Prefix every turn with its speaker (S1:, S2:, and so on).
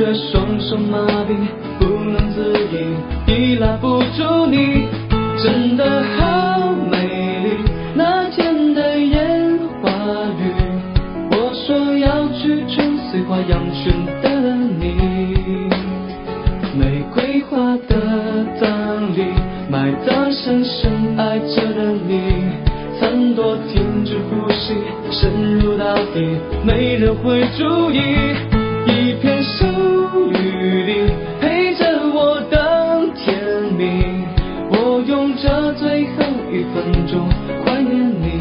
S1: 却双手麻痹，不能自已，已拉不住你。真的好美丽，那天的烟花雨，我说要去春随花样选的你。玫瑰花的葬礼，埋葬深深爱着的你，残朵停止呼吸，深入大地，没人会注意。一片手雨里，陪着我等天明，我用这最后1分钟